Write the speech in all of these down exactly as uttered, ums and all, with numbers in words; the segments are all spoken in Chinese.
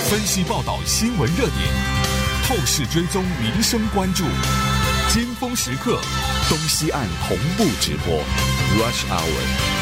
分析报道新闻热点，透视追踪民生关注，尖峰时刻，东西岸同步直播 Rush Hour。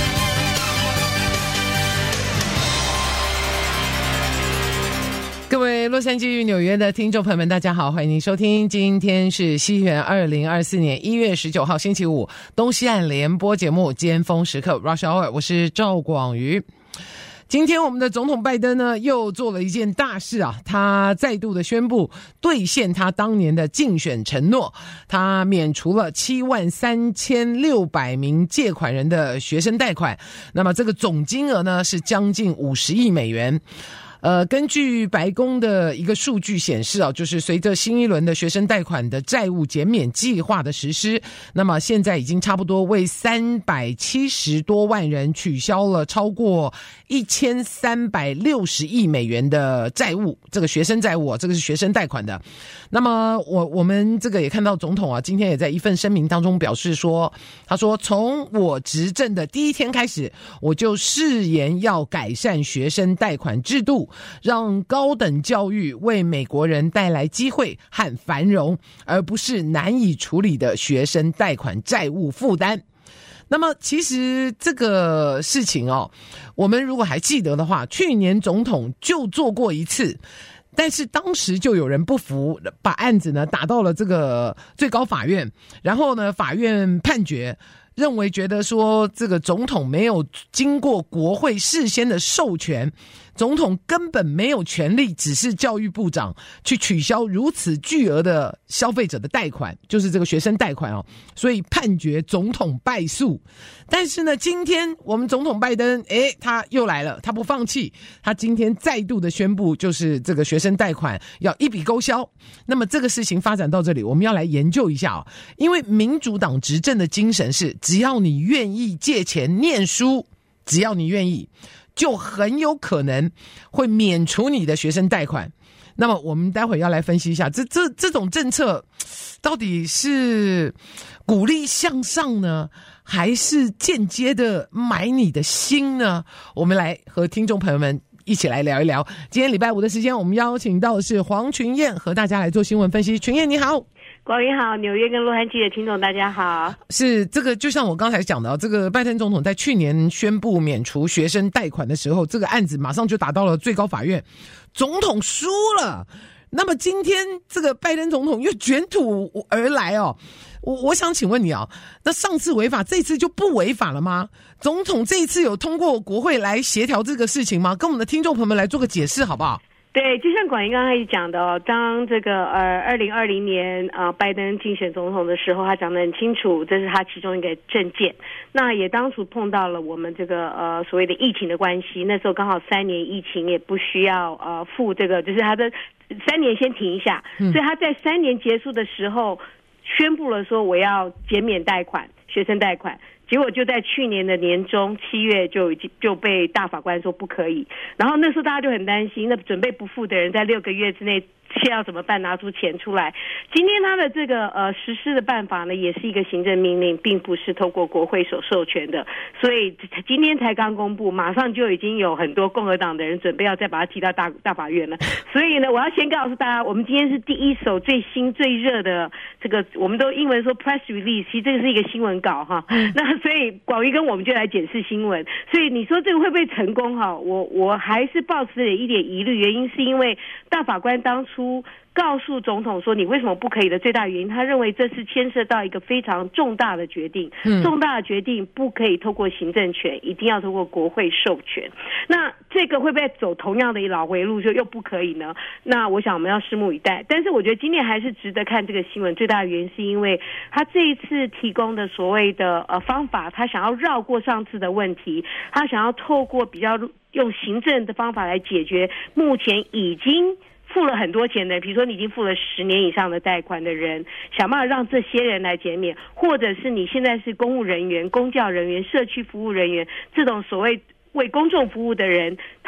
各位洛杉矶与纽约的听众朋友们，大家好，欢迎您收听，今天是西元二零二四年一月十九号星期五，东西岸联播节目尖峰时刻 Rush Hour， 我是赵广瑜。今天我们的总统拜登呢又做了一件大事啊，他再度的宣布兑现他当年的竞选承诺，他免除了七万三千六百名借款人的学生贷款，那么这个总金额呢是将近五十亿美元。呃，根据白宫的一个数据显示啊，就是随着新一轮的学生贷款的债务减免计划的实施，那么现在已经差不多为三百七十多万人取消了超过一千三百六十亿美元的债务，这个学生债务啊，这个是学生贷款的。那么我我们这个也看到总统啊，今天也在一份声明当中表示说，他说从我执政的第一天开始，我就誓言要改善学生贷款制度，让高等教育为美国人带来机会和繁荣，而不是难以处理的学生贷款债务负担。那么其实这个事情哦，我们如果还记得的话，去年总统就做过一次，但是当时就有人不服，把案子呢打到了这个最高法院，然后呢法院判决认为觉得说这个总统没有经过国会事先的授权，总统根本没有权利指示教育部长去取消如此巨额的消费者的贷款，就是这个学生贷款哦，所以判决总统败诉。但是呢，今天我们总统拜登，诶，他又来了，他不放弃，他今天再度的宣布，就是这个学生贷款要一笔勾销。那么这个事情发展到这里，我们要来研究一下哦，因为民主党执政的精神是，只要你愿意借钱念书，只要你愿意，就很有可能会免除你的学生贷款。那么我们待会要来分析一下，这这这种政策到底是鼓励向上呢，还是间接的买你的心呢？我们来和听众朋友们一起来聊一聊。今天礼拜五的时间，我们邀请到的是黄群燕，和大家来做新闻分析。群燕你好。 广宇好，纽约跟洛杉矶的听众大家好。 是这个，就像我刚才讲的，这个拜登总统在去年宣布免除学生贷款的时候，这个案子马上就打到了最高法院，总统输了。那么今天这个拜登总统又卷土而来哦，我我想请问你啊，那上次违法，这次就不违法了吗？总统这一次有通过国会来协调这个事情吗？跟我们的听众朋友们来做个解释好不好？ 对，就像广义刚才讲的哦，当这个呃二零二零年呃拜登竞选总统的时候，他讲得很清楚，这是他其中一个政见。那也当初碰到了我们这个呃所谓的疫情的关系，那时候刚好三年疫情也不需要呃付这个，就是他的三年先停一下，嗯、所以他在三年结束的时候宣布了说我要减免贷款，学生贷款。结果就在去年的年中七月就已经就被大法官说不可以，然后那时候大家就很担心，那准备不付的人在六个月之内现要怎么办？拿出钱出来。今天他的这个呃实施的办法呢，也是一个行政命令，并不是透过国会所授权的，所以今天才刚公布，马上就已经有很多共和党的人准备要再把它提到大大法院了。所以呢，我要先告诉大家，我们今天是第一手最新最热的这个，我们都英文说 press release， 其实这个是一个新闻稿哈。那所以广义跟我们就来检视新闻。所以你说这个会不会成功哈？我我还是抱持了一点疑虑，原因是因为大法官当初告诉总统说你为什么不可以的最大原因，他认为这是牵涉到一个非常重大的决定，嗯、重大的决定不可以透过行政权，一定要透过国会授权。那这个会不会走同样的老回路，就又不可以呢？那我想我们要拭目以待。但是我觉得今天还是值得看这个新闻，最大的原因是因为他这一次提供的所谓的呃方法，他想要绕过上次的问题，他想要透过比较用行政的方法来解决目前已经付了很多钱的，比如说你已经付了十年以上的贷款的人，想办法让这些人来减免，或者是你现在是公务人员、公教人员、社区服务人员这种所谓为公众服务的人，他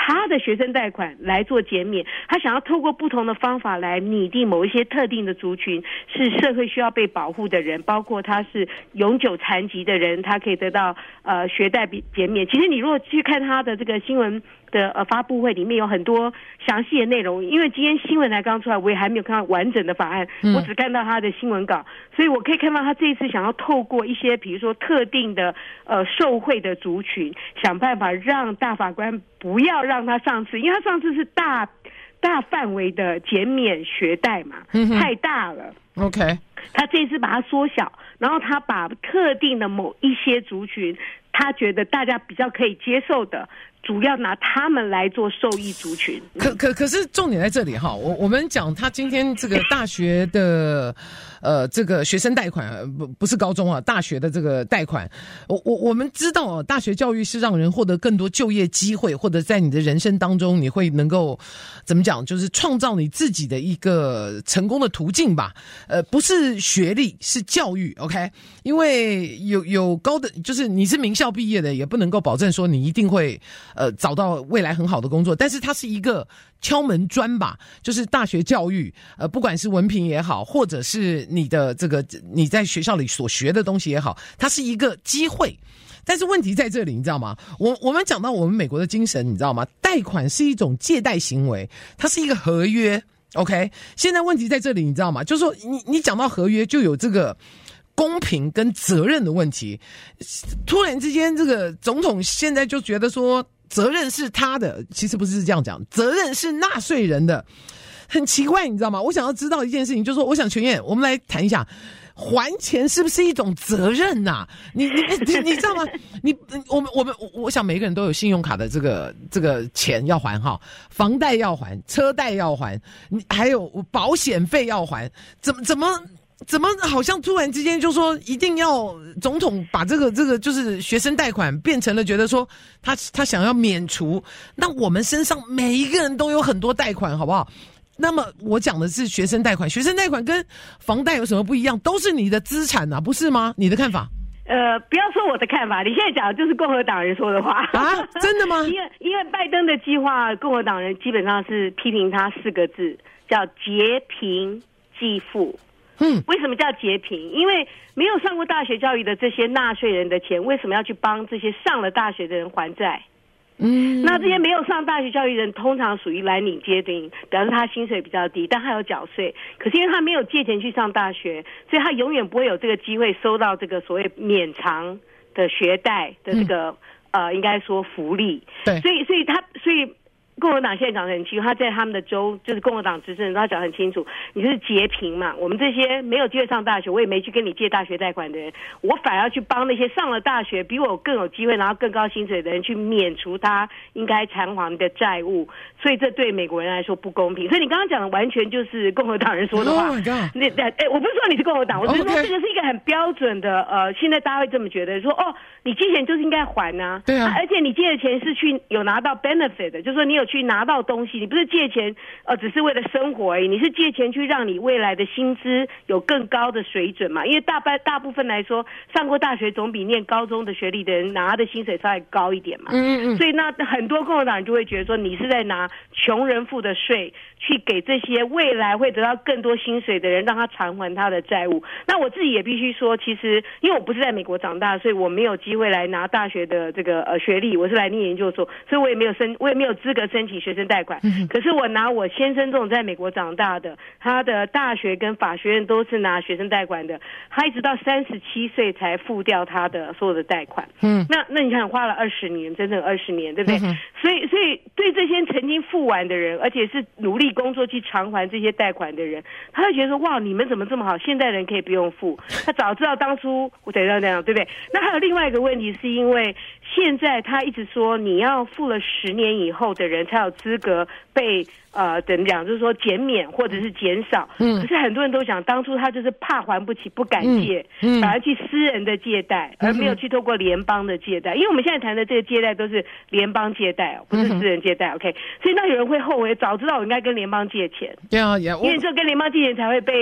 他的学生贷款来做减免，他想要透过不同的方法来拟定某一些特定的族群是社会需要被保护的人，包括他是永久残疾的人，他可以得到呃学贷减免。其实你如果去看他的这个新闻的呃发布会，里面有很多详细的内容，因为今天新闻才刚出来，我也还没有看到完整的法案，嗯、我只看到他的新闻稿，所以我可以看到他这一次想要透过一些比如说特定的呃受惠的族群，想办法让大法官不要让他上次，因为他上次是大大范围的减免学贷嘛，嗯、太大了。 OK， 他这次把它缩小，然后他把特定的某一些族群，他觉得大家比较可以接受的，主要拿他们来做受益族群。 可可可是重点在这里哈，我我们讲他今天这个大学的呃这个学生贷款，不不是高中啊，大学的这个贷款，我我我们知道啊，大学教育是让人获得更多就业机会，或者在你的人生当中你会能够怎么讲，就是创造你自己的一个成功的途径吧。呃，不是学历，是教育 ，OK？ 因为有有高的，就是你是名校毕业的，也不能够保证说你一定会呃找到未来很好的工作，但是它是一个敲门砖吧，就是大学教育，呃，不管是文凭也好，或者是你的这个你在学校里所学的东西也好，它是一个机会。但是问题在这里，你知道吗？我我们讲到我们美国的精神，你知道吗？贷款是一种借贷行为，它是一个合约。OK， 现在问题在这里，你知道吗？就是说你你讲到合约，就有这个公平跟责任的问题。突然之间，这个总统现在就觉得说责任是他的，其实不是这样讲，责任是纳税人的，很奇怪，你知道吗？我想要知道一件事情，就是说，我想全燕，我们来谈一下。还钱是不是一种责任呐、啊？你你你你知道吗？你我们我们我想每个人都有信用卡的这个这个钱要还哈，房贷要还，车贷要还，你还有保险费要还，怎么怎么怎么好像突然之间就说一定要总统把这个这个就是学生贷款变成了觉得说他他想要免除，那我们身上每一个人都有很多贷款，好不好？那么我讲的是学生贷款，学生贷款跟房贷有什么不一样？都是你的资产啊，不是吗？你的看法？ 呃，不要说我的看法，你现在讲的就是共和党人说的话啊？真的吗？ 因为因为拜登的计划，共和党人基本上是批评他四个字，叫劫贫济富。嗯，为什么叫劫贫？因为没有上过大学教育的这些纳税人的钱，为什么要去帮这些上了大学的人还债？嗯，那这些没有上大学教育的人通常属于蓝领阶层，表示他薪水比较低，但他有缴税。可是因为他没有借钱去上大学，所以他永远不会有这个机会收到这个所谓免偿的学贷的这个、嗯、呃，应该说福利。 对， 所以所以他所以。共和党现在讲得很清楚，他在他们的州就是共和党执政，他讲得很清楚，你是劫贫嘛，我们这些没有机会上大学，我也没去跟你借大学贷款的人，我反而要去帮那些上了大学比我更有机会拿到更高薪水的人去免除他应该偿还的债务，所以这对美国人来说不公平。所以你刚刚讲的完全就是共和党人说的话。 Oh my god！ 那那哎，我不是说你是共和党，我只是说这个是一个很标准的呃，现在大家会这么觉得，说哦，你借钱就是应该还啊， 对啊， 而且你借的钱是去有拿到 benefit 的，就是说你有去拿到东西，你不是借钱呃只是为了生活而已，你是借钱去让你未来的薪资有更高的水准嘛。因为大半大部分来说，上过大学总比念高中的学历的人拿的薪水稍微高一点嘛。嗯嗯。所以那很多共和党人就会觉得说，你是在拿穷人付的税去给这些未来会得到更多薪水的人，让他偿还他的债务。那我自己也必须说，其实因为我不是在美国长大，所以我没有机会来拿大学的这个呃学历，我是来念研究所，所以我也没有申，我也没有资格申请学生贷款。嗯、可是我拿我先生这种在美国长大的，他的大学跟法学院都是拿学生贷款的，他一直到三十七岁才付掉他的所有的贷款。嗯，那那你看花了二十年，整整二十年，对不对？嗯、所以所以对这些曾经付完的人，而且是努力工作去偿还这些贷款的人，他会觉得说哇，你们怎么这么好？现在人可以不用付，他早知道当初我怎样怎样，对不对？那还有另外一个问题，是因为现在他一直说你要付了十年以后的人才有资格被呃怎么讲，就是说减免或者是减少。嗯，可是很多人都讲，当初他就是怕还不起，不敢借，嗯嗯、反而去私人的借贷，而没有去透过联邦的借贷。因为我们现在谈的这个借贷都是联邦借贷哦，不是私人借贷。OK， 所以那有人会后悔，早知道我应该跟联邦借钱。 对啊，也因为只有跟联邦借钱才会被。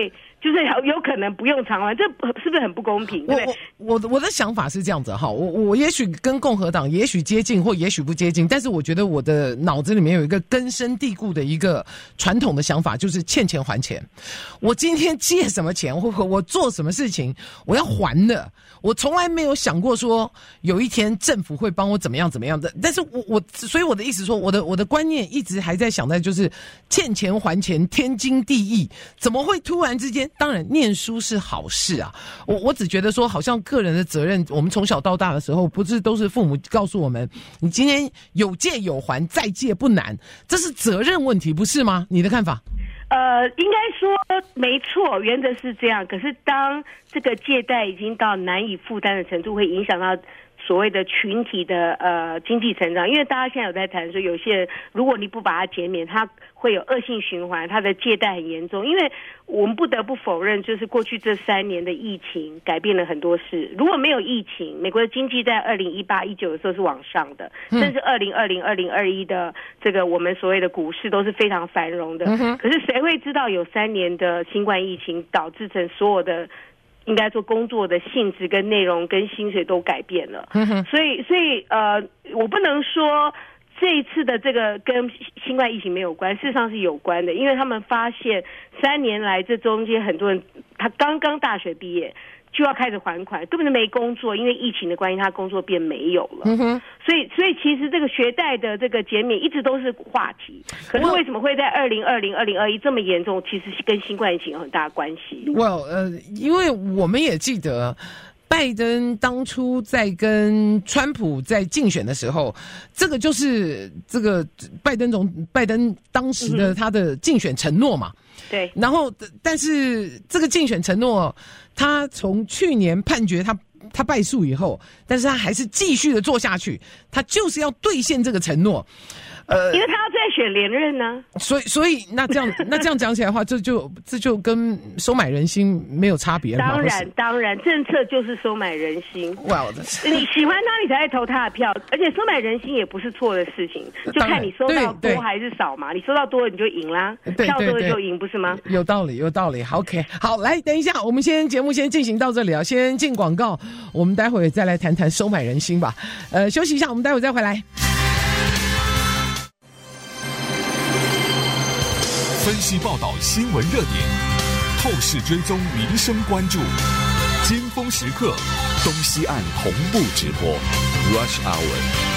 就是有可能不用偿还，这是不是很不公平？对不对？ 我我我的想法是这样子哈，我我也许跟共和党也许接近，或也许不接近，但是我觉得我的脑子里面有一个根深蒂固的一个传统的想法，就是欠钱还钱。我今天借什么钱，或我做什么事情，我要还的。我从来没有想过说有一天政府会帮我怎么样怎么样的，但是我我所以我的意思说，我的我的观念一直还在想在就是欠钱还钱，天经地义，怎么会突然之间？当然念书是好事啊，我我只觉得说好像个人的责任，我们从小到大的时候不是都是父母告诉我们，你今天有借有还，再借不难，这是责任问题，不是吗？你的看法？ 呃，应该说没错，原则是这样。可是当这个借贷已经到难以负担的程度，会影响到所谓的群体的呃经济成长。因为大家现在有在谈说，有些人如果你不把它减免，他会有恶性循环，他的借贷很严重。因为我们不得不否认，就是过去这三年的疫情改变了很多事。如果没有疫情，美国的经济在二零一八、一九的时候是往上的， 嗯、 甚至二零二零、二零二一的这个我们所谓的股市都是非常繁荣的。 嗯、 可是谁会知道有三年的新冠疫情导致成所有的应该说工作的性质跟内容跟薪水都改变了。 嗯、 所以所以呃，我不能说这一次的这个跟新冠疫情没有关，事实上是有关的，因为他们发现三年来这中间很多人他刚刚大学毕业就要开始还款，根本就没工作，因为疫情的关系，他工作变没有了。 嗯哼， 所以所以其实这个学贷的这个减免一直都是话题，可是为什么会在二零二零、二零二一这么严重？其实跟新冠疫情有很大的关系。 Well， 呃，因为我们也记得。拜登当初在跟川普在竞选的时候，这个就是这个拜登总拜登当时的他的竞选承诺嘛。 对。 然后，但是这个竞选承诺，他从去年判决他他败诉以后，但是他还是继续的做下去，他就是要兑现这个承诺。呃， 因为他要再选连任呢、啊， 所以所以那这样那这样讲起来的话，这就这就跟收买人心没有差别了嘛。 当然当然，政策就是收买人心。 哇， 你喜欢他，你才会投他的票，而且收买人心也不是错的事情，就看你收到多还是少嘛。你收到多了你就赢啦，票多了就赢，不是吗？ 有道理，有道理。OK， 好，来，等一下，我们先节目先进行到这里啊，先进广告，我们待会再来谈谈收买人心吧。呃，休息一下，我们待会再回来。 分析报道新闻热点，透视追踪民生关注，尖峰时刻，东西岸同步直播 Rush Hour。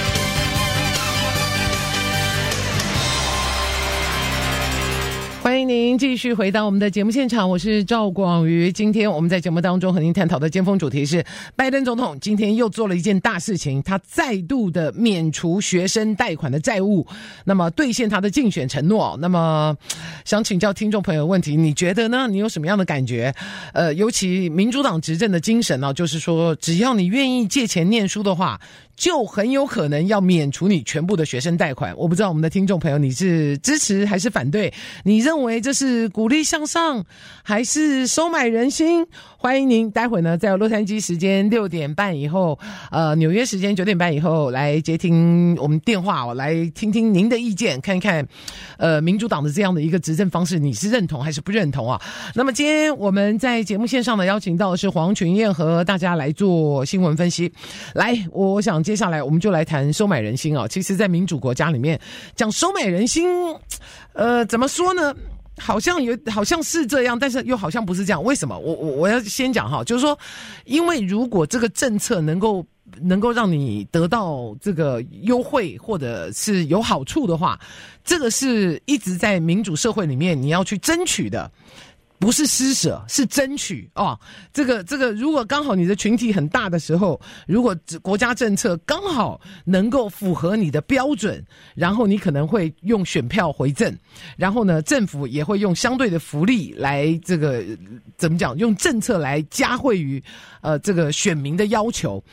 欢迎您继续回到我们的节目现场，我是赵广瑜。今天我们在节目当中和您探讨的尖峰主题是，拜登总统今天又做了一件大事情，他再度的免除学生贷款的债务，那么兑现他的竞选承诺。那么想请教听众朋友问题，你觉得呢？你有什么样的感觉？呃，尤其民主党执政的精神呢、啊，就是说只要你愿意借钱念书的话，就很有可能要免除你全部的学生贷款。我不知道我们的听众朋友你是支持还是反对？你认为这是鼓励向上还是收买人心？欢迎您待会呢在洛杉矶时间六点半以后，呃，纽约时间九点半以后来接听我们电话，来听听您的意见，看一看呃民主党的这样的一个执政方式你是认同还是不认同啊？那么今天我们在节目线上呢邀请到的是黄群燕和大家来做新闻分析。来，我想接下来我们就来谈收买人心啊。其实在民主国家里面讲收买人心，呃怎么说呢，好像有好像是这样，但是又好像不是这样。为什么？我我我要先讲哈，就是说，因为如果这个政策能够能够让你得到这个优惠或者是有好处的话，这个是一直在民主社会里面你要去争取的。不是施舍，是争取哦。这个这个，如果刚好你的群体很大的时候，如果国家政策刚好能够符合你的标准，然后你可能会用选票回赠，然后呢，政府也会用相对的福利来这个怎么讲？用政策来加惠于呃这个选民的要求。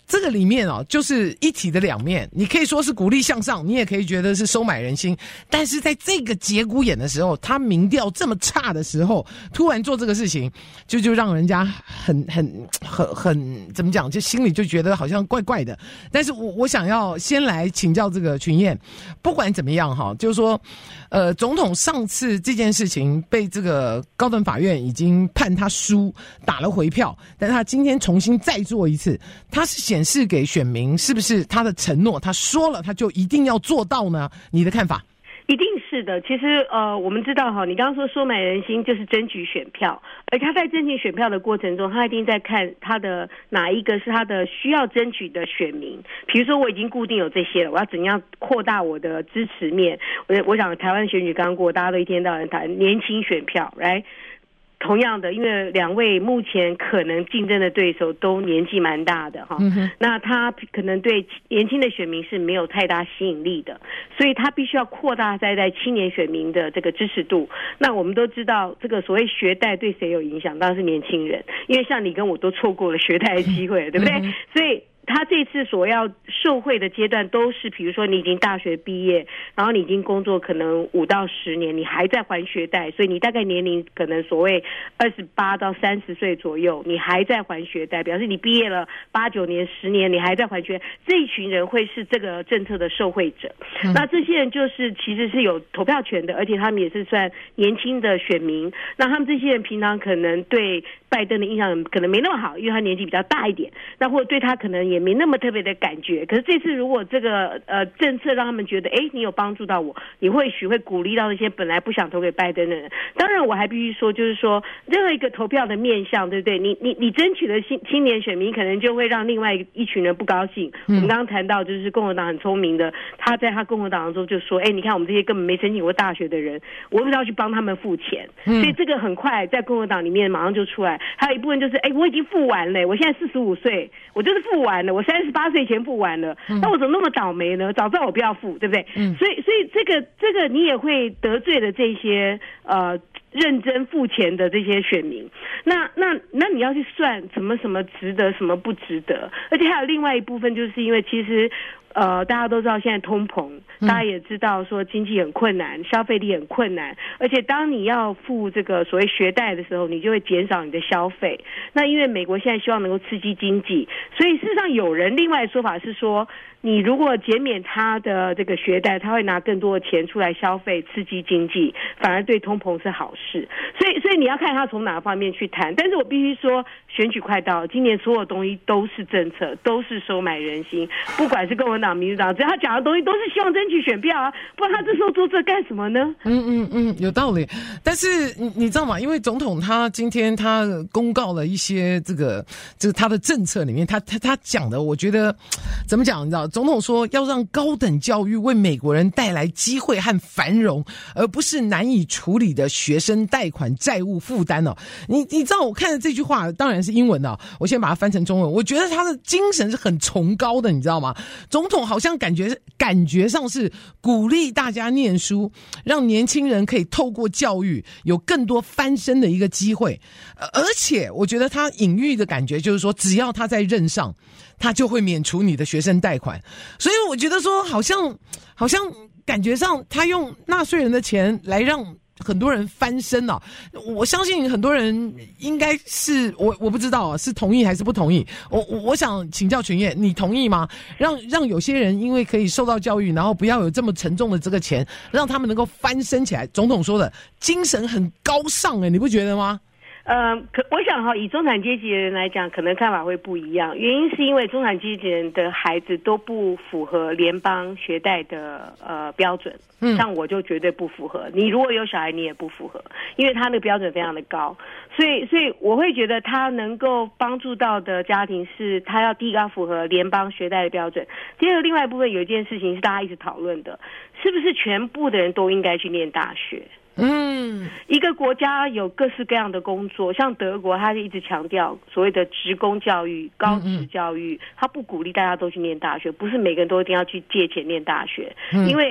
这个里面哦，就是一体的两面，你可以说是鼓励向上，你也可以觉得是收买人心。但是在这个节骨眼的时候，他民调这么差的时候，突然做这个事情，就就让人家很很很很怎么讲，就心里就觉得好像怪怪的。但是我我想要先来请教这个群燕，不管怎么样哈，就是说，呃，总统上次这件事情被这个高等法院已经判他输，打了回票，但他今天重新再做一次，他是显示给选民是不是他的承诺，他说了他就一定要做到呢？你的看法？ 一定是的。其实呃，我们知道哈，你刚刚说收买人心就是争取选票，而他在争取选票的过程中，他一定在看他的哪一个是他的需要争取的选民。比如说我已经固定有这些了，我要怎样扩大我的支持面？我我想台湾选举刚过，大家都一天到晚谈年轻选票，来。同样的，因为两位目前可能竞争的对手都年纪蛮大的哈、嗯，那他可能对年轻的选民是没有太大吸引力的，所以他必须要扩大在在青年选民的这个支持度。那我们都知道，这个所谓学贷对谁有影响？当然是年轻人，因为像你跟我都错过了学贷的机会，对不对？嗯、所以。他这次所要受惠的阶段都是，比如说你已经大学毕业，然后你已经工作可能五到十年，你还在还学贷，所以你大概年龄可能所谓二十八到三十岁左右，你还在还学贷，表示你毕业了八九年、十年，你还在还学贷，这一群人会是这个政策的受惠者。嗯、那这些人就是其实是有投票权的，而且他们也是算年轻的选民。那他们这些人平常可能对拜登的印象可能没那么好，因为他年纪比较大一点，那或者对他可能也没那么特别的感觉。可是这次如果这个呃政策让他们觉得，哎，你有帮助到我，你或许会鼓励到那些本来不想投给拜登的人。当然，我还必须说，就是说任何一个投票的面向，对不对？你你你争取的青青年选民，可能就会让另外一群人不高兴。嗯、我们刚刚谈到，就是共和党很聪明的，他在他共和党中就说，哎，你看我们这些根本没申请过大学的人，我们要去帮他们付钱。嗯、所以这个很快在共和党里面马上就出来。还有一部分就是，哎，我已经付完了，我现在四十五岁，我就是付完了，我三十八岁前付完了，嗯、那我怎么那么倒霉呢？早知道我不要付，对不对？嗯、所以，所以这个这个你也会得罪了这些呃认真付钱的这些选民。那那那你要去算什么什么值得，什么不值得，而且还有另外一部分，就是因为其实。呃，大家都知道现在通膨，大家也知道说经济很困难，消费力很困难，而且当你要付这个所谓学贷的时候，你就会减少你的消费。那因为美国现在希望能够刺激经济，所以事实上有人另外的说法是说，你如果减免他的这个学贷，他会拿更多的钱出来消费，刺激经济，反而对通膨是好事。所以，所以你要看他从哪个方面去谈。但是我必须说，选举快到，今年所有东西都是政策，都是收买人心，不管是共和党、民主党，只要他讲的东西都是希望争取选票啊，不然他这时候做这干什么呢？ 嗯嗯嗯，有道理。但是你你知道吗？因为总统他今天他公告了一些这个这个他的政策里面，他他他讲的，我觉得怎么讲？你知道，总统说要让高等教育为美国人带来机会和繁荣，而不是难以处理的学生贷款债务负担哦。你你知道，我看的这句话当然是英文的、哦，我先把它翻成中文。我觉得他的精神是很崇高的，你知道吗？总统好像感觉感觉上是鼓励大家念书，让年轻人可以透过教育有更多翻身的一个机会。而且我觉得他隐喻的感觉就是说，只要他在任上，他就会免除你的学生贷款。所以我觉得说，好像好像感觉上他用纳税人的钱来让很多人翻身啊。我相信很多人应该是我我不知道啊，是同意还是不同意。我我我想请教群燕，你同意吗？让让有些人因为可以受到教育，然后不要有这么沉重的这个钱，让他们能够翻身起来。总统说的精神很高尚，哎，你不觉得吗？ 呃，可我想哈，以中产阶级的人来讲，可能看法会不一样。原因是因为中产阶级人的孩子都不符合联邦学贷的呃标准，嗯，像我就绝对不符合。你如果有小孩，你也不符合，因为他那个标准非常的高。所以，所以我会觉得他能够帮助到的家庭是，他要第一个要符合联邦学贷的标准。第二个，另外一部分有一件事情是大家一直讨论的，是不是全部的人都应该去念大学？嗯，一个国家有各式各样的工作，像德国，他是一直强调所谓的职工教育、高职教育，他不鼓励大家都去念大学，不是每个人都一定要去借钱念大学，因为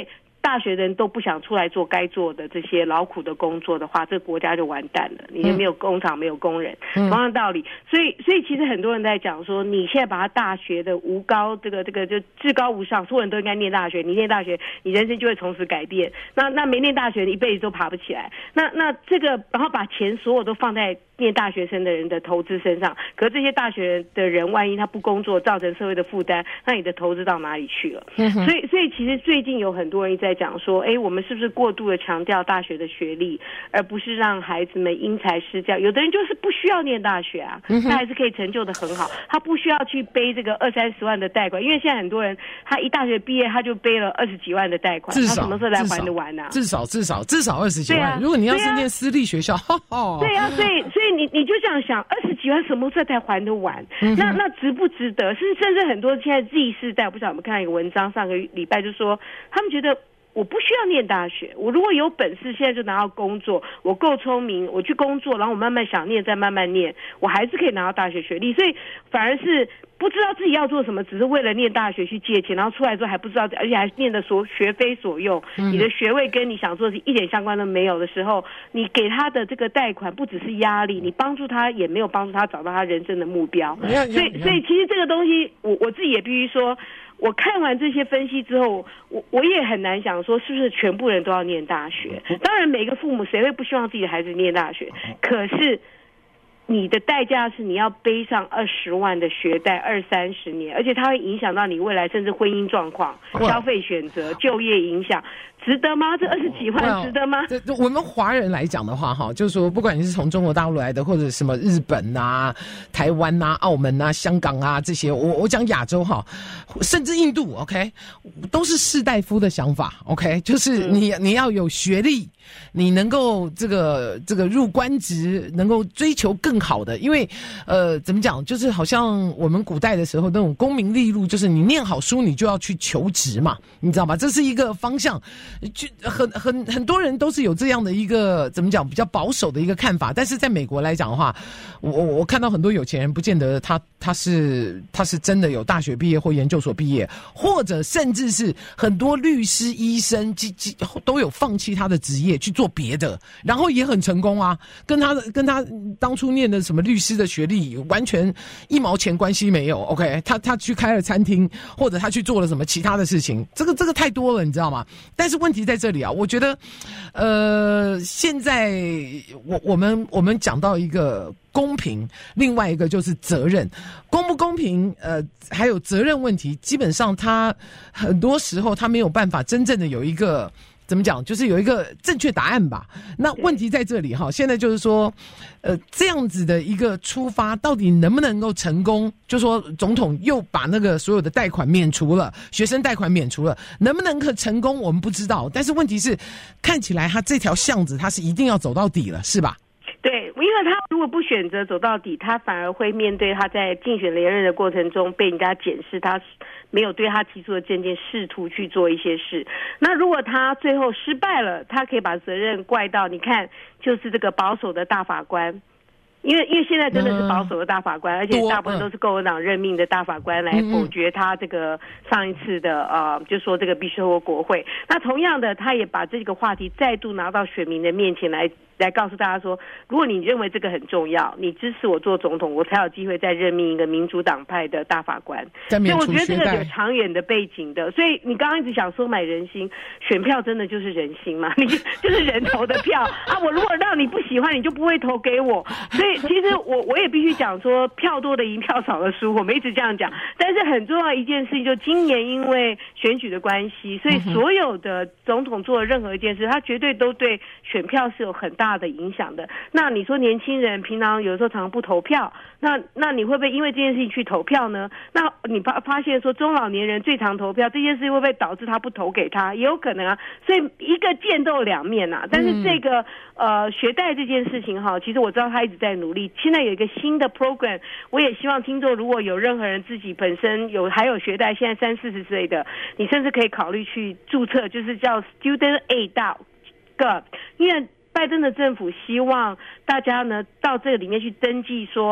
大学的人都不想出来做该做的这些劳苦的工作的话，这个国家就完蛋了。你也没有工厂，没有工人，同样道理。所以，所以其实很多人在讲说，你现在把他大学的无高，这个这个就至高无上，所有人都应该念大学。你念大学，你人生就会从此改变。那那没念大学，你一辈子都爬不起来。那那这个，然后把钱所有都放在念大学生的人的投资身上，可是这些大学的人，万一他不工作，造成社会的负担，那你的投资到哪里去了？嗯、所以，所以其实最近有很多人在讲说，哎，我们是不是过度的强调大学的学历，而不是让孩子们因材施教？有的人就是不需要念大学啊，嗯、他还是可以成就的很好，他不需要去背这个二三十万的贷款，因为现在很多人他一大学毕业他就背了二十几万的贷款，他什么时候才还得完啊？ 至少至少至少二十几万、啊。如果你要是念私立学校， 对啊，所以所以你你就这样想，二十几万什么时候才还得完？嗯、那那值不值得？是甚至很多现在 Z 世代，我不知道我们看一个文章，上个礼拜就说他们觉得我不需要念大学，我如果有本事现在就拿到工作，我够聪明，我去工作，然后我慢慢想念再慢慢念，我还是可以拿到大学学历。所以反而是不知道自己要做什么，只是为了念大学去借钱，然后出来之后还不知道，而且还念的所学非所用、嗯、你的学位跟你想做的一点相关都没有的时候，你给他的这个贷款不只是压力，你帮助他也没有帮助他找到他人生的目标。所以所以其实这个东西我我自己也必须说，我看完这些分析之后，我我也很难想说是不是全部人都要念大学。当然每个父母谁会不希望自己的孩子念大学，可是你的代价是你要背上二十万的学贷二三十年，而且它会影响到你未来甚至婚姻状况、消费选择、就业影响，值得吗？这二十几万值得吗？ 这我们华人来讲的话，哈，就是说，不管你是从中国大陆来的，或者什么日本啊、台湾啊、澳门啊、香港啊这些，我我讲亚洲哈，甚至印度 ，OK， 都是士大夫的想法 ，OK， 就是你、嗯、你要有学历，你能够这个这个入官职，能够追求更好的，因为呃怎么讲，就是好像我们古代的时候那种功名利禄，就是你念好书，你就要去求职嘛，你知道吗？这是一个方向。就很很很多人都是有这样的一个怎么讲比较保守的一个看法，但是在美国来讲的话，我我看到很多有钱人不见得他他是他是真的有大学毕业或研究所毕业，或者甚至是很多律师、医生都有放弃他的职业去做别的，然后也很成功啊，跟他的跟他当初念的什么律师的学历完全一毛钱关系没有。OK， 他他去开了餐厅，或者他去做了什么其他的事情，这个这个太多了，你知道吗？但是问题在这里啊，我觉得，呃，现在我我们我们讲到一个公平，另外一个就是责任，公不公平，呃，还有责任问题，基本上他很多时候他没有办法真正的有一个。怎么讲？就是有一个正确答案吧。那问题在这里哈，现在就是说，呃，这样子的一个出发，到底能不能够成功？就说总统又把那个所有的贷款免除了，学生贷款免除了，能不能可成功？我们不知道。但是问题是，看起来他这条巷子他是一定要走到底了，是吧？ 对，因为他如果不选择走到底，他反而会面对他在竞选连任的过程中被人家检视他没有对他提出的政见试图去做一些事。那如果他最后失败了，他可以把责任怪到你看就是这个保守的大法官，因为因为现在真的是保守的大法官、嗯、而且大部分都是共和党任命的大法官来否决他这个上一次的呃，就说这个必须透过国会。那同样的，他也把这个话题再度拿到选民的面前来来告诉大家说，如果你认为这个很重要，你支持我做总统，我才有机会再任命一个民主党派的大法官。所以我觉得这个有长远的背景的。所以你刚刚一直想收买人心，选票真的就是人心嘛，你就是人投的票啊！我如果让你不喜欢，你就不会投给我。所以其实我我也必须讲说，票多的赢，票少的输，我们一直这样讲。但是很重要一件事情，就今年因为选举的关系，所以所有的总统做的任何一件事，他绝对都对选票是有很大大的影响的。那你说年轻人平常有时候常常不投票，那那你会不会因为这件事情去投票呢？那你发发现说中老年人最常投票，这件事情会不会导致他不投给他？也有可能啊。所以一个剑都有两面啊。但是这个、嗯、呃学贷这件事情哈，其实我知道他一直在努力。现在有一个新的 program， 我也希望听众如果有任何人自己本身有还有学贷，现在三四十岁的，你甚至可以考虑去注册，就是叫 Student Aid Gov， 因为拜登的政府希望大家呢到这个里面去登记说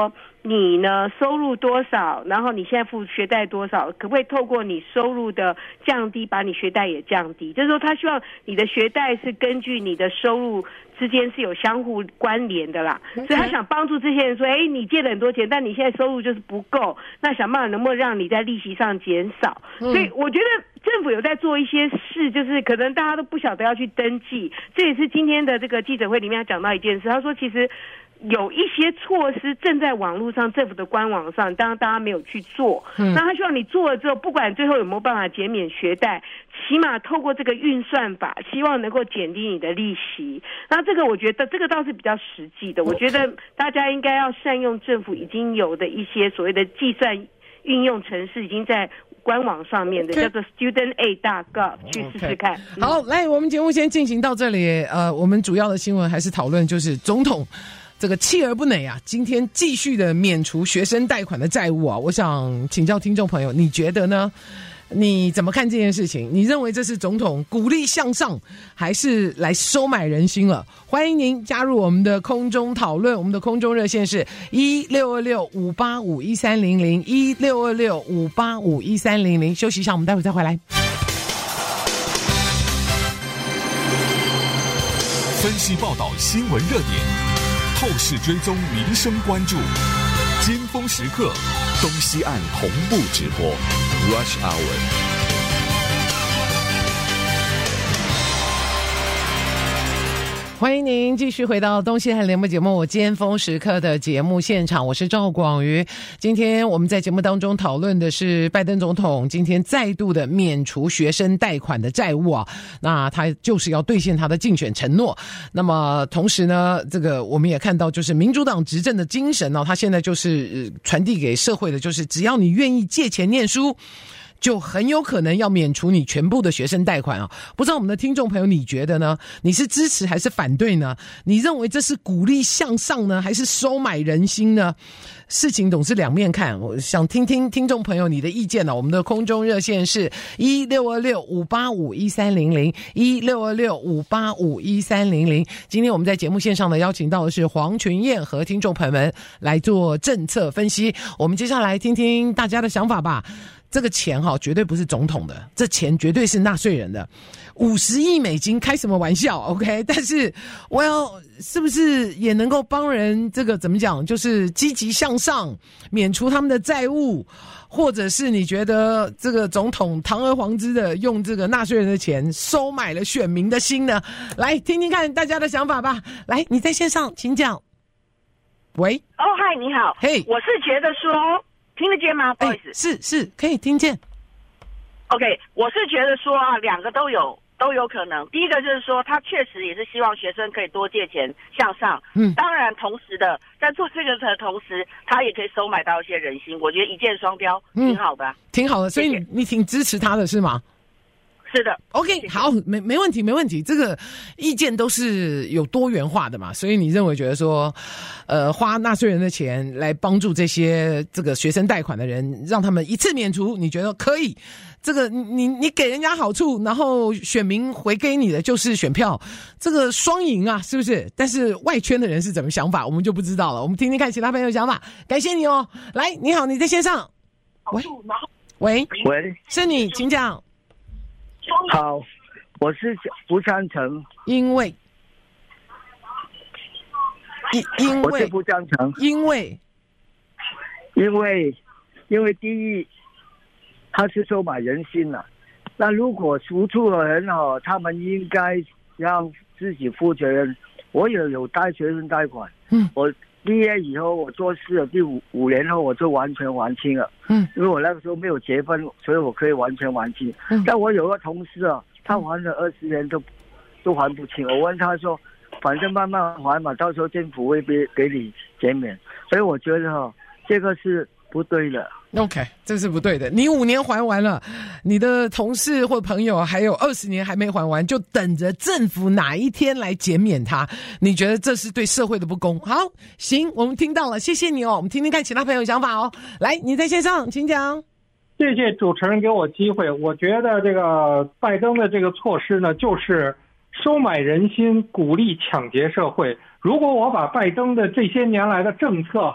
你呢收入多少，然后你现在付学贷多少，可不可以透过你收入的降低，把你学贷也降低？就是说，他希望你的学贷是根据你的收入之间是有相互关联的啦，所以他想帮助这些人说，哎，你借了很多钱，但你现在收入就是不够，那想办法能不能让你在利息上减少？所以我觉得政府有在做一些事，就是可能大家都不晓得要去登记。这也是今天的这个记者会里面讲到一件事，他说其实有一些措施正在网络上，政府的官网上，当然大家没有去做。嗯，那他希望你做了之后，不管最后有没有办法减免学贷，起码透过这个运算法，希望能够减低你的利息。那这个我觉得这个倒是比较实际的，我觉得大家应该要善用政府已经有的一些所谓的计算运用程式，已经在官网上面的，叫做 student aid dot gov， 去试试看。 Okay. 好，来，我们节目先进行到这里。呃，我们主要的新闻还是讨论就是总统这个锲而不馁啊，今天继续的免除学生贷款的债务啊。我想请教听众朋友，你觉得呢？你怎么看这件事情？你认为这是总统鼓励向上，还是来收买人心了？欢迎您加入我们的空中讨论，我们的空中热线是一六二六五八五一三零零一六二六五八五一三零零。休息一下，我们待会再回来。 分析报道新闻热点，透视追踪民生关注，尖峰时刻，东西岸同步直播 Rush Hour。 欢迎您继续回到东西岸联播节目尖峰时刻的节目现场，我是赵广瑜。今天我们在节目当中讨论的是拜登总统今天再度的免除学生贷款的债务啊，那他就是要兑现他的竞选承诺。那么同时呢，这个我们也看到就是民主党执政的精神哦，他现在就是传递给社会的就是只要你愿意借钱念书，就很有可能要免除你全部的学生贷款啊！不知道我们的听众朋友你觉得呢？你是支持还是反对呢？你认为这是鼓励向上呢，还是收买人心呢？事情总是两面看，我想听听听众朋友你的意见呢。我们的空中热线是一六二六五八五一三零零一六二六五八五一三零零。今天我们在节目线上呢邀请到的是黄群燕和听众朋友们来做政策分析。我们接下来听听大家的想法吧。这个钱哈绝对不是总统的，这钱绝对是纳税人的。五十亿美金开什么玩笑 ？OK， 但是我要是不是也能够帮人这个怎么讲，就是积极向上，免除他们的债务，或者是你觉得这个总统堂而皇之的用这个纳税人的钱收买了选民的心呢？来听听看大家的想法吧。来，你在线上，请讲。喂， 哦，嗨，你好， 嘿、hey ， 我是觉得说。听得见吗？不好意思， 是是可以听见。 OK， 我是觉得说啊，两个都有都有可能。第一个就是说，他确实也是希望学生可以多借钱向上。嗯，当然，同时的在做这个的同时，他也可以收买到一些人心。我觉得一箭双雕，挺好的、啊嗯， 挺好的。所以你你挺支持他的是吗？ 是的 ，OK， 谢谢好，没没问题，没问题。这个意见都是有多元化的嘛，所以你认为觉得说，呃，花纳税人的钱来帮助这些这个学生贷款的人，让他们一次免除，你觉得可以？这个你你给人家好处，然后选民回给你的就是选票，这个双赢啊，是不是？但是外圈的人是怎么想法，我们就不知道了。我们听听看其他朋友的想法。感谢你哦，来，你好，你在线上。喂喂喂， 是你，请讲。 好，我是不赞成， 因为，因因为我是不赞成， 因为， 因为，因为第一，他是收买人心了。那如果赎出的人哦，他们应该让自己负责任。我也有贷学生贷款，嗯，我毕业以后我做事了，第五五年后我就完全还清了。嗯，因为我那个时候没有结婚，所以我可以完全还清。嗯，但我有个同事啊，他还了二十年都都还不清。我问他说，反正慢慢还嘛，到时候政府会给给你减免。所以我觉得哈、哦，这个是不对的。 OK， 这是不对的。你五年还完了，你的同事或朋友还有二十年还没还完，就等着政府哪一天来减免他。你觉得这是对社会的不公？好，行，我们听到了，谢谢你哦。我们听听看其他朋友想法哦。来，你在线上，请讲。 谢谢主持人给我机会。我觉得这个拜登的这个措施呢，就是收买人心，鼓励抢劫社会。如果我把拜登的这些年来的政策哈，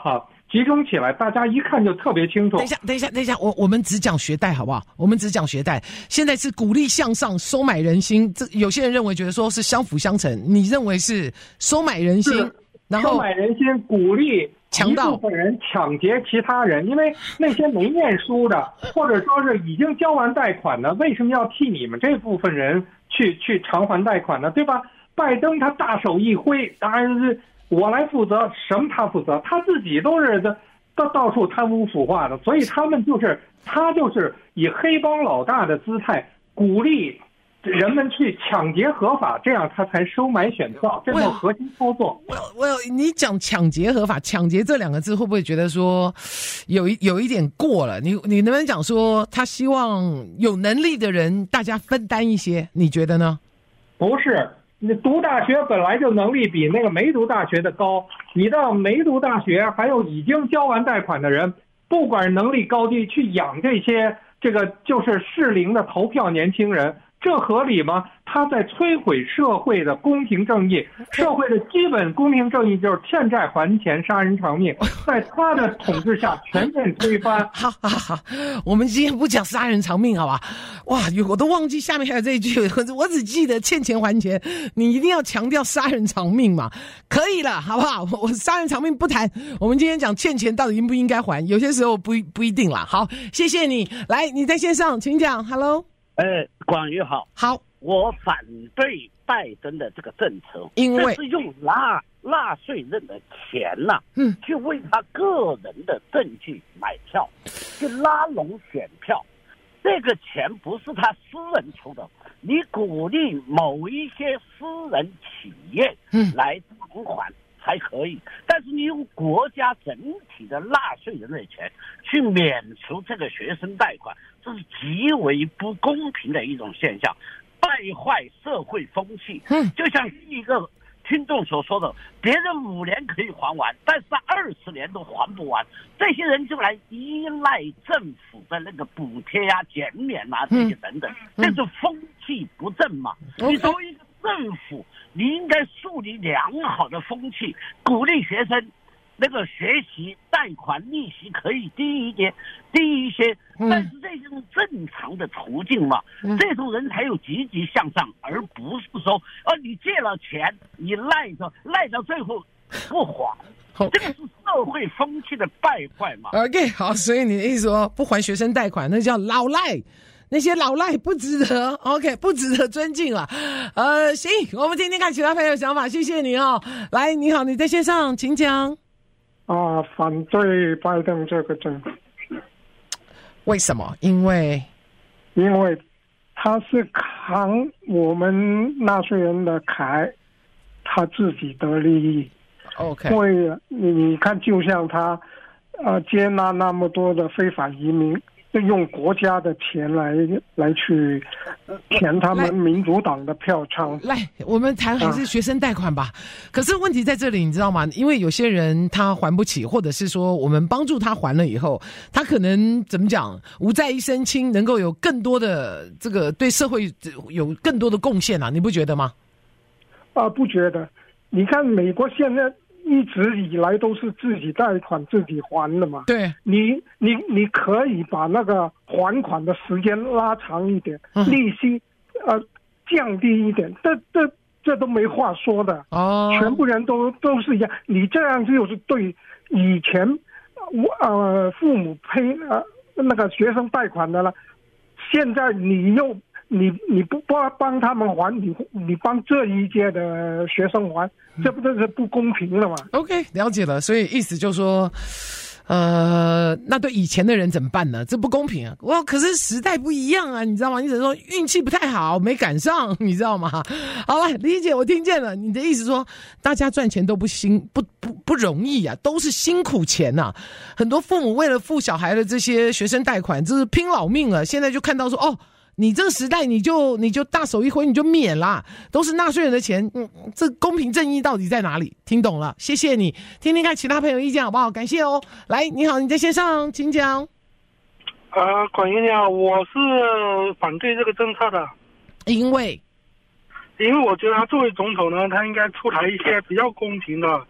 集中起来，大家一看就特别清楚。 等一下，等一下，等一下，我我们只讲学贷好不好？我们只讲学贷。现在是鼓励向上，收买人心。这有些人认为觉得说是相辅相成，你认为是收买人心，然后收买人心，鼓励强盗一部分人抢劫其他人，因为那些没念书的，或者说是已经交完贷款的，为什么要替你们这部分人去去偿还贷款呢？对吧？拜登他大手一挥，当然是。我来负责，什么他负责？他自己都是到到处贪污腐化的，所以他们就是他就是以黑帮老大的姿态鼓励人们去抢劫合法，这样他才收买选票，这是核心操作。 我我你讲抢劫合法，抢劫这两个字会不会觉得说有一有一点过了？你你能不能讲说他希望有能力的人大家分担一些？你觉得呢？ 不是。你读大学本来就能力比那个没读大学的高，你到没读大学还有已经交完贷款的人，不管能力高低，去养这些这个就是适龄的投票年轻人，这合理吗？他在摧毁社会的公平正义，社会的基本公平正义就是欠债还钱，杀人偿命，在他的统治下全面推翻。 好好好，我们今天不讲杀人偿命，好吧？哇，我都忘记下面还有这一句，我只记得欠钱还钱，你一定要强调杀人偿命嘛？可以了，好不好？我杀人偿命不谈，我们今天讲欠钱到底应不应该还，有些时候不不一定啦。好，谢谢你，来，你在线上，请讲 ，Hello。 呃，广宇好， 好， 我反对拜登的这个政策， 因为这是用纳纳税人的钱呐、啊， 嗯， 去为他个人的政绩买票，去拉拢选票，这个钱不是他私人出的，你鼓励某一些私人企业，嗯，来偿还才可以，但是你用国家整体的纳税人的钱去免除这个学生贷款。这是极为不公平的一种现象，败坏社会风气。嗯，就像一个听众所说的，别人五年可以还完，但是他二十年都还不完，这些人就来依赖政府的那个补贴啊、减免啊这些等等，嗯、这是风气不正嘛。嗯、你作为一个政府，你应该树立良好的风气，鼓励学生。那个学习贷款利息可以低一点，低一些，但是这种正常的途径嘛，嗯、这种人才有积极向上，而不是说，哦，你借了钱，你赖着赖到最后不还，这个是社会风气的败坏嘛。 OK， 好，所以你的意思说不还学生贷款，那叫老赖。那些老赖不值得 ，OK， 不值得尊敬了。呃，行，我们听听看其他朋友想法，谢谢你哦。来，你好，你在线上，请讲。 啊，反对拜登这个政策。 为什么？因为， 因为他是扛我们纳税人的凯，他自己得利益。 OK， 为你你看，就像他，呃，接纳那么多的非法移民。就用国家的钱来来去填他们民主党的票仓。 来，我们谈还是学生贷款吧。啊、可是问题在这里，你知道吗？因为有些人他还不起，或者是说我们帮助他还了以后，他可能怎么讲，无债一身轻，能够有更多的这个对社会有更多的贡献啊，你不觉得吗？ 啊，不觉得。你看美国现在。一直以来都是自己贷款自己还的嘛。 对， 你你你可以把那个还款的时间拉长一点，嗯、利息呃降低一点，这这这都没话说的。哦，全部人都都是一样。你这样就是对以前呃父母赔呃那个学生贷款的了，现在你又。你你不帮帮他们还，你你帮这一届的学生还，这不就是不公平了吗 ？OK， 了解了。所以意思就是说，呃，那对以前的人怎么办呢？这不公平啊！哇，可是时代不一样啊，你知道吗？你只能说运气不太好，没赶上，你知道吗？好了，理解，我听见了。你的意思说，大家赚钱都不辛不不不容易啊，都是辛苦钱呐、啊。很多父母为了付小孩的这些学生贷款，这是拼老命了。现在就看到说，哦。你这个时代你就你就大手一挥你就免啦，都是纳税人的钱，嗯，这公平正义到底在哪里？听懂了，谢谢你。听听看其他朋友意见好不好？感谢哦。来，你好，你在线上，请讲。 呃，管爷你好，我是反对这个政策的， 因为， 因为我觉得他作为总统呢，他应该出台一些比较公平的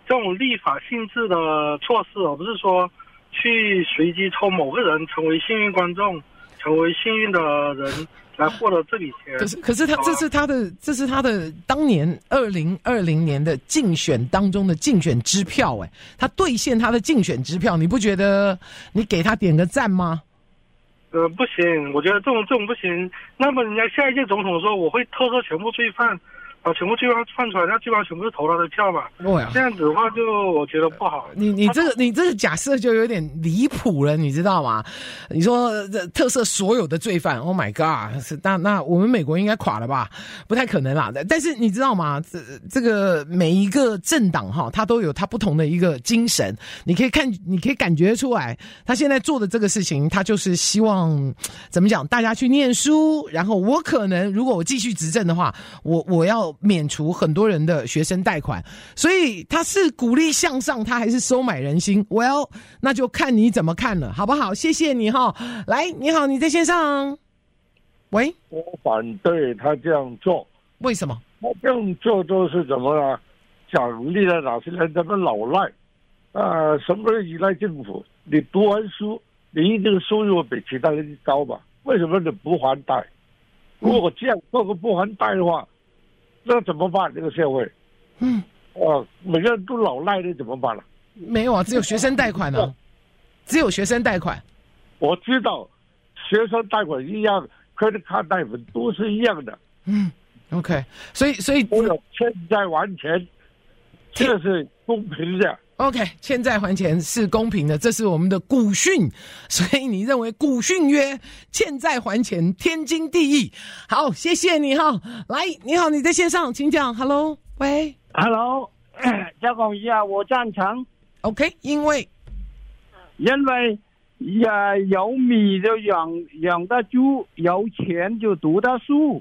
这种立法性质的措施，而不是说去随机抽某个人成为幸运观众，成为幸运的人来获得这笔钱。 可是，可是他这是他的，这是他的当年二零二零年的竞选当中的竞选支票，哎，他兑现他的竞选支票，你不觉得你给他点个赞吗？ 呃，不行，我觉得这种这种不行。那么人家下一届总统说我会特赦全部罪犯。把全部罪犯放出来，那基本上全部是投他的票嘛。哦呀，这样子的话就我觉得不好。 你你这个你这个假设就有点离谱了，你知道吗？你说特赦所有的罪犯 ，Oh my God， 是那那我们美国应该垮了吧？不太可能啦。但是你知道吗？这这个每一个政党哈，它都有它不同的一个精神。你可以看，你可以感觉出来，他现在做的这个事情，他就是希望怎么讲，大家去念书，然后我可能如果我继续执政的话，我我要免除很多人的学生贷款，所以他是鼓励向上，他还是收买人心 ？Well， 那就看你怎么看了，好不好？谢谢你哈。来，你好，你在线上。喂， 我反对他这样做。 为什么？ 他这样做都是怎么呢？奖励了哪些人？他们老赖啊、呃，什么人依赖政府？你读完书，你一定收入比其他人高吧？为什么你不还贷？如果这样做个不还贷的话，那怎么办？这个社会，嗯，哦，每个人都老赖的怎么办了？ 没有啊，只有学生贷款啊，只有学生贷款。 我知道，学生贷款一样，credit card贷款都是一样的。 嗯 ，OK， 所以所以我有欠债还钱，这是公平的。 OK， 欠债还钱是公平的，这是我们的古训，所以你认为古训曰欠债还钱天经地义。好，谢谢你哈。来，你好，你在线上，请讲。Hello， 喂 ，Hello， 交广一啊，我赞成。 OK， 因为因为呀，有米就养养得猪，有钱就读得书。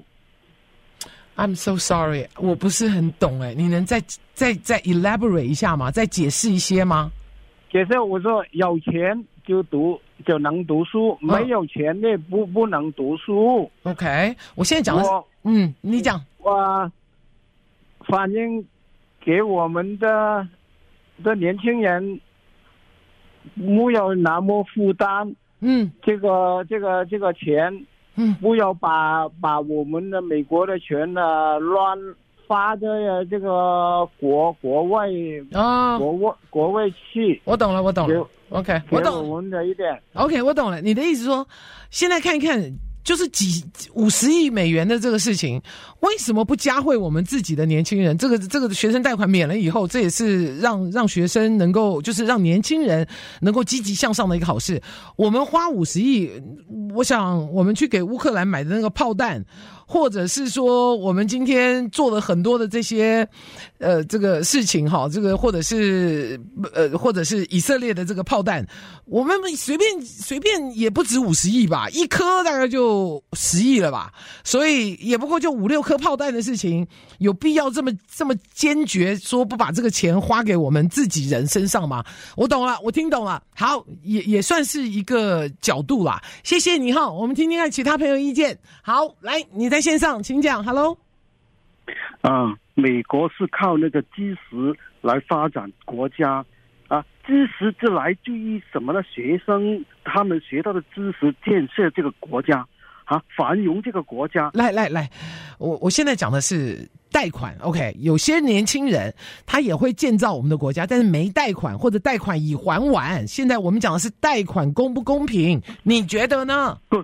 I'm so sorry， 我不是很懂哎，你能再再再 elaborate 一下吗？再解释一些吗？ 解释我说有钱就读就能读书，哦、没有钱的不不能读书。 OK， 我现在讲的是，嗯，你讲。 我反映给我们的的年轻人，没有那么负担。 嗯， 这个这个这个钱。 嗯， 不要把把我们的美国的钱呢乱发的这个国国外啊， 国外国外去。 我懂了，我懂了。OK， 我懂。 我们的一点。 OK， 我懂了。你的意思说，现在看一看，就是几五十亿美元的这个事情，为什么不加惠我们自己的年轻人？这个这个学生贷款免了以后，这也是让让学生能够，就是让年轻人能够积极向上的一个好事。我们花五十亿，我想我们去给乌克兰买的那个炮弹，或者是说我们今天做了很多的这些呃这个事情哈，这个或者是呃或者是以色列的这个炮弹，我们随便随便也不止五十亿吧，一颗大概就十亿了吧，所以也不过就五六颗炮弹的事情，有必要这么这么坚决说不把这个钱花给我们自己人身上吗？我懂了，我听懂了。好，也也算是一个角度啦。谢谢你哈，我们听听看其他朋友意见。好，来，你在线上，请讲。Hello。 啊，美国是靠那个知识来发展国家啊，知识之来自于什么呢？学生他们学到的知识建设这个国家啊，繁荣这个国家。 来来来，我我现在讲的是贷款 ，OK， 有些年轻人他也会建造我们的国家，但是没贷款或者贷款已还完。现在我们讲的是贷款公不公平？你觉得呢？ 不，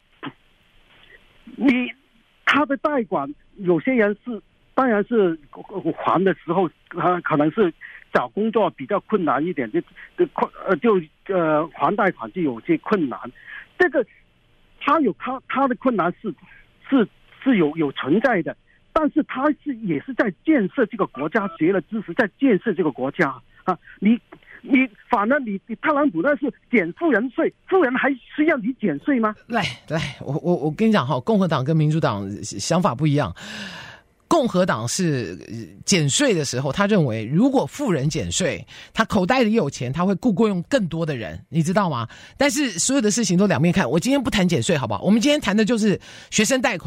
你他的贷款，有些人是当然是还的时候，他可能是找工作比较困难一点，就就呃就呃还贷款就有些困难。这个他有他他的困难是是是有有存在的。但是他是也是在建设这个国家，学了知识在建设这个国家啊！你你反正你你特朗普那是减富人税，富人还需要你减税吗？ 来来，我我我跟你讲哈，共和党跟民主党想法不一样。共和党是减税的时候，他认为如果富人减税，他口袋里有钱，他会雇佣更多的人，你知道吗？但是所有的事情都两面看。我今天不谈减税，好不好？我们今天谈的就是学生贷款。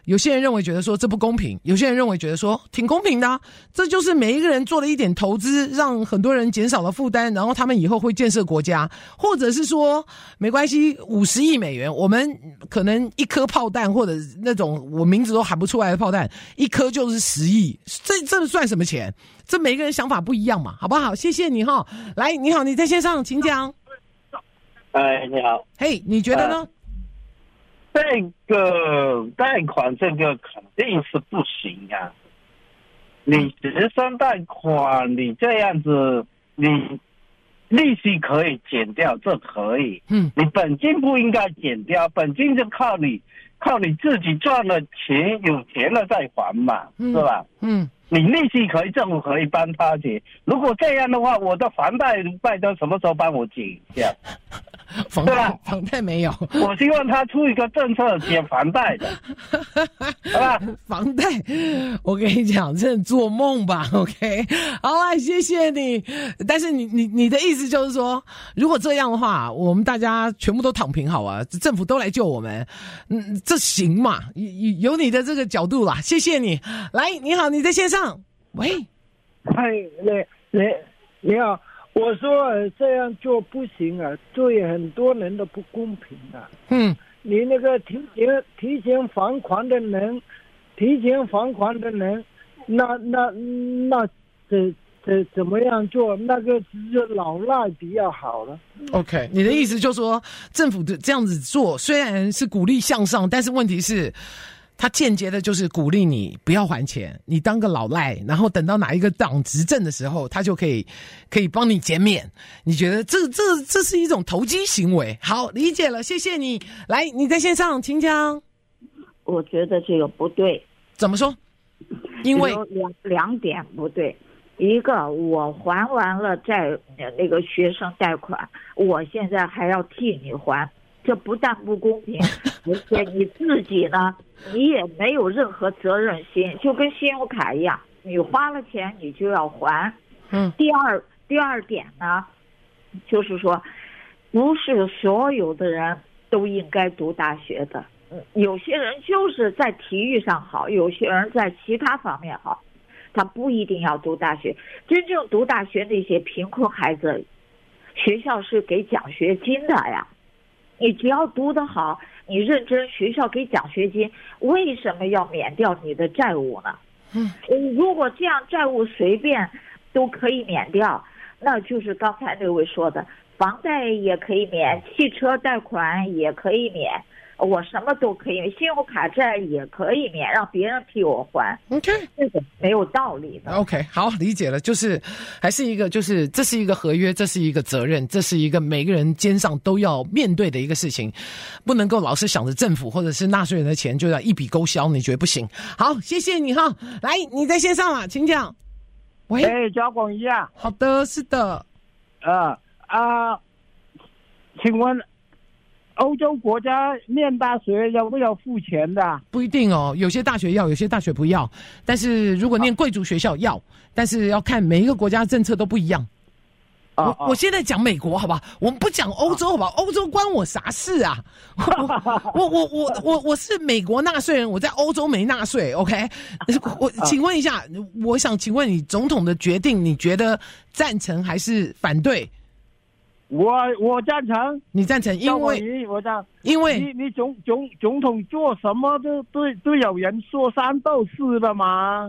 有些人认为觉得说这不公平，有些人认为觉得说挺公平的啊，这就是每一个人做了一点投资，让很多人减少了负担，然后他们以后会建设国家，或者是说没关系，五十亿美元，我们可能一颗炮弹或者那种我名字都喊不出来的炮弹，一颗就是十亿，这这算什么钱？这每个人想法不一样嘛，好不好？谢谢你哈，来，你好，你在线上，请讲。 哎，你好， 嘿、hey, 你觉得呢？ 这个贷款这个肯定是不行啊！你学生贷款，你这样子，你利息可以减掉，这可以。嗯，你本金不应该减掉，本金就靠你靠你自己赚了钱，有钱了再还嘛，嗯、是吧？嗯，你利息可以，政府可以帮他减。如果这样的话，我的房贷拜登什么时候帮我减一下？ 房贷房贷没有， 我希望他出一个政策减房贷的，好吧？ 房贷，我跟你讲，真的做梦吧 ？OK， 好啦，谢谢你。但是你你你的意思就是说，如果这样的话，我们大家全部都躺平好啊，政府都来救我们，嗯，这行嘛？有有你的这个角度啦，谢谢你。来，你好，你在线上，喂， 嗨，你你你好。我说这样做不行啊，对很多人都不公平啊。嗯，你那个提前提前还款的人，提前还款的人，那那那怎怎怎么样做？那个只有老赖比较好了。 OK， 你的意思就是说，政府的这样子做虽然是鼓励向上，但是问题是，他间接的就是鼓励你不要还钱，你当个老赖，然后等到哪一个党执政的时候，他就可以可以帮你减免。你觉得这这这是一种投机行为？好，理解了，谢谢你。来，你在线上，请讲。 我觉得这个不对。 怎么说？因为两两点不对。一个，我还完了债那个学生贷款，我现在还要替你还。这不但不公平，而且你自己呢，你也没有任何责任心，就跟信用卡一样，你花了钱你就要还。嗯。第二第二点呢，就是说，不是所有的人都应该读大学的，有些人就是在体育上好，有些人在其他方面好，他不一定要读大学。真正读大学那些贫困孩子，学校是给奖学金的呀。你只要读得好，你认真，学校给奖学金，为什么要免掉你的债务呢？嗯，如果这样债务随便都可以免掉，那就是刚才那位说的，房贷也可以免，汽车贷款也可以免，我什么都可以，信用卡债也可以免，让别人替我还。OK， 这个没有道理的。 OK， 好，理解了，就是还是一个，就是这是一个合约，这是一个责任，这是一个每个人肩上都要面对的一个事情，不能够老是想着政府或者是纳税人的钱就要一笔勾销，你觉得不行？好，谢谢你哈，来，你在线上啊，请讲。喂， 哎，交广一啊。 好的，是的。 啊啊，请问欧洲国家念大学要不要付钱的？ 不一定哦，有些大学要，有些大学不要。但是如果念贵族学校要，但是要看每一个国家政策都不一样。我、啊、我现在讲美国好吧，我们不讲欧洲好吧？欧洲关我啥事啊？我我我我我是美国纳税人，我在欧洲没纳税 ，OK？ 我请问一下，我想请问你，总统的决定，你觉得赞成还是反对？ 我我赞成， 你赞成，因为我赞， 因为你你总总总统做什么都都都有人说三道四的嘛。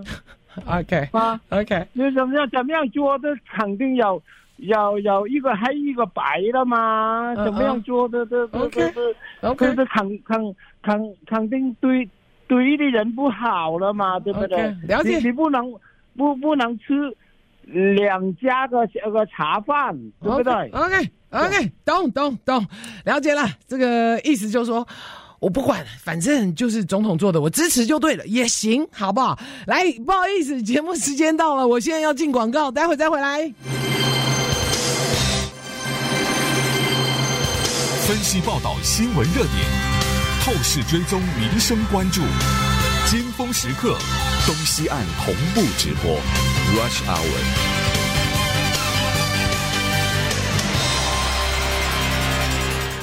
OK 啊 OK， 你怎么样怎么样做的肯定有有有一个黑一个白的嘛， uh, 怎么样做的这这这这这这肯肯肯肯定对对的人不好了嘛，对不对？ Okay, 了解， 你, 你不能不不能吃两家个个茶饭，对不对 ？OK OK， 懂懂懂，了解了。这个意思就是说，我不管，反正就是总统做的，我支持就对了，也行，好不好？来，不好意思，节目时间到了，我现在要进广告，待会再回来。 分析报道新闻热点，透视追踪民生关注，尖峰时刻，东西岸同步直播 Rush Hour。 欢迎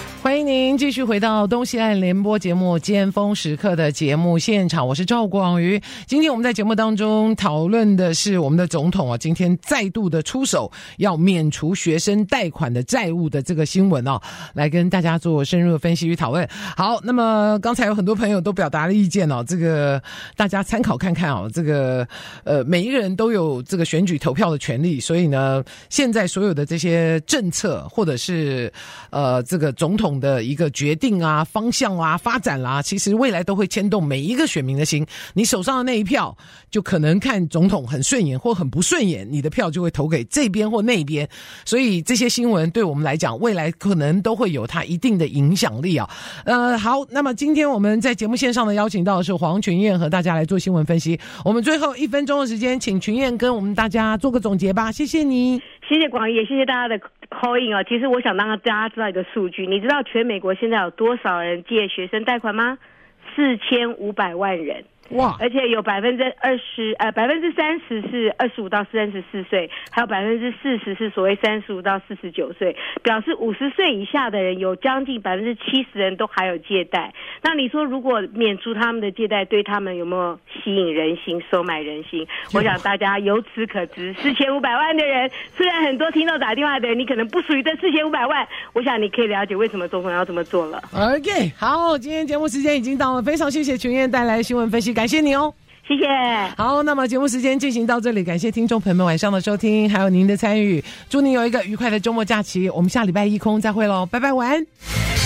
您继续回到东西岸联播节目尖峰时刻的节目现场，我是赵广瑜。今天我们在节目当中讨论的是我们的总统啊，今天再度的出手要免除学生贷款的债务的这个新闻啊，来跟大家做深入的分析与讨论。好，那么刚才有很多朋友都表达了意见哦，这个大家参考看看哦，这个呃每一个人都有这个选举投票的权利，所以呢，现在所有的这些政策或者是呃这个总统的一个决定啊、方向啊、发展啦、啊，其实未来都会牵动每一个选民的心。你手上的那一票，就可能看总统很顺眼或很不顺眼，你的票就会投给这边或那边。所以这些新闻对我们来讲，未来可能都会有它一定的影响力啊。呃，好，那么今天我们在节目线上的邀请到的是黄群燕，和大家来做新闻分析。我们最后一分钟的时间，请群燕跟我们大家做个总结吧。谢谢你， 谢谢广义，也谢谢大家的 call in 哦。其实我想让大家知道一个数据，你知道全美国现在有多少人借学生贷款吗？四千五百万人。哇！而且有百分之二十，呃，百分之三十是二十五到三十四岁，还有百分之四十是所谓三十五到四十九岁，表示五十岁以下的人有将近百分之七十人都还有借贷。那你说，如果免除他们的借贷，对他们有没有吸引人心、收买人心？我想大家由此可知，四千五百万的人，虽然很多听到打电话的人，你可能不属于这四千五百万，我想你可以了解为什么总统要这么做了。 OK， 好，今天节目时间已经到了，非常谢谢群燕带来新闻分析。感谢你哦， 谢谢。 好，那么节目时间进行到这里，感谢听众朋友们晚上的收听，还有您的参与，祝您有一个愉快的周末假期。我们下礼拜一空再会喽，拜拜，晚安。